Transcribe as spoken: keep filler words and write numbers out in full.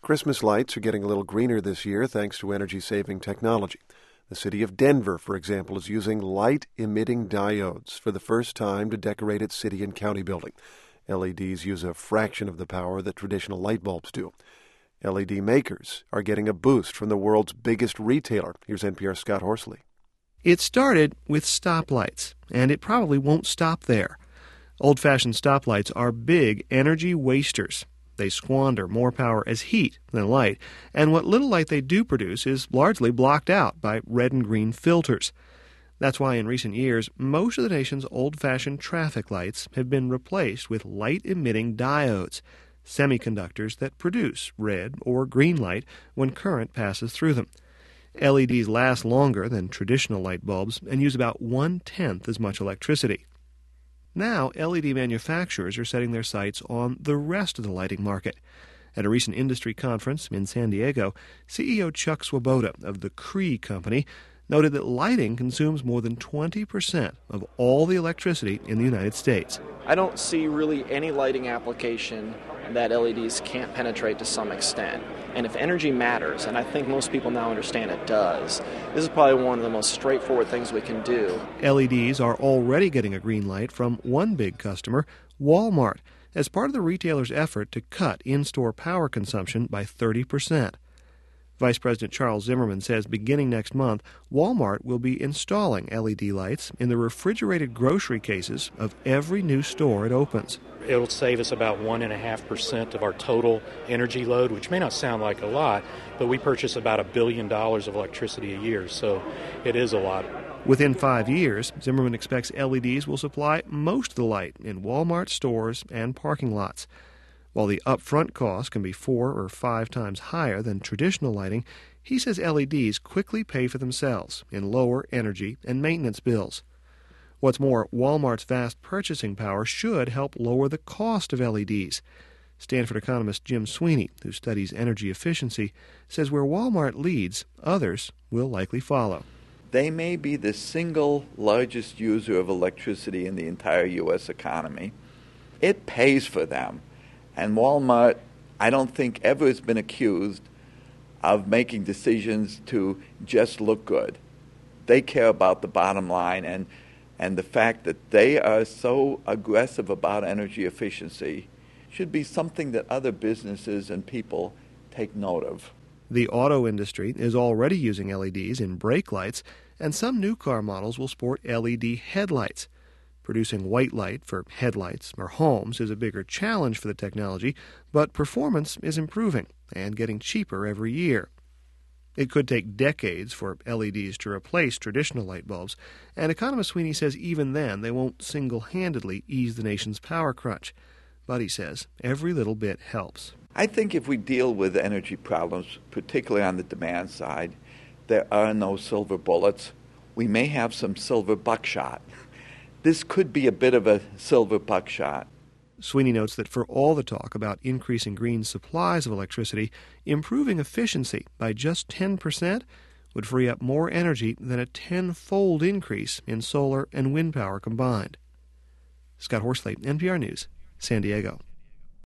Christmas lights are getting a little greener this year thanks to energy-saving technology. The city of Denver, for example, is using light-emitting diodes for the first time to decorate its city and county building. L E Ds use a fraction of the power that traditional light bulbs do. L E D makers are getting a boost from the world's biggest retailer. Here's N P R's Scott Horsley. It started with stoplights, and it probably won't stop there. Old-fashioned stoplights are big energy wasters. They squander more power as heat than light, and what little light they do produce is largely blocked out by red and green filters. That's why in recent years, most of the nation's old-fashioned traffic lights have been replaced with light-emitting diodes, semiconductors that produce red or green light when current passes through them. L E Ds last longer than traditional light bulbs and use about one-tenth as much electricity. Now, L E D manufacturers are setting their sights on the rest of the lighting market. At a recent industry conference in San Diego, C E O Chuck Swoboda of the Cree Company noted that lighting consumes more than twenty percent of all the electricity in the United States. I don't see really any lighting application that L E Ds can't penetrate to some extent. And if energy matters, and I think most people now understand it does, this is probably one of the most straightforward things we can do. L E Ds are already getting a green light from one big customer, Walmart, as part of the retailer's effort to cut in-store power consumption by thirty percent. Vice President Charles Zimmerman says beginning next month, Walmart will be installing L E D lights in the refrigerated grocery cases of every new store it opens. It'll save us about one point five percent of our total energy load, which may not sound like a lot, but we purchase about a billion dollars of electricity a year, so it is a lot. Within five years, Zimmerman expects L E Ds will supply most of the light in Walmart stores and parking lots. While the upfront cost can be four or five times higher than traditional lighting, he says L E Ds quickly pay for themselves in lower energy and maintenance bills. What's more, Walmart's vast purchasing power should help lower the cost of L E Ds. Stanford economist Jim Sweeney, who studies energy efficiency, says where Walmart leads, others will likely follow. They may be the single largest user of electricity in the entire U S economy. It pays for them. And Walmart, I don't think, ever has been accused of making decisions to just look good. They care about the bottom line, and, and the fact that they are so aggressive about energy efficiency should be something that other businesses and people take note of. The auto industry is already using L E Ds in brake lights, and some new car models will sport L E D headlights. Producing white light for headlights or homes is a bigger challenge for the technology, but performance is improving and getting cheaper every year. It could take decades for L E Ds to replace traditional light bulbs, and economist Sweeney says even then they won't single-handedly ease the nation's power crunch. But he says every little bit helps. I think if we deal with energy problems, particularly on the demand side, there are no silver bullets. We may have some silver buckshot. This could be a bit of a silver buckshot. Sweeney notes that for all the talk about increasing green supplies of electricity, improving efficiency by just ten percent would free up more energy than a tenfold increase in solar and wind power combined. Scott Horsley, N P R News, San Diego.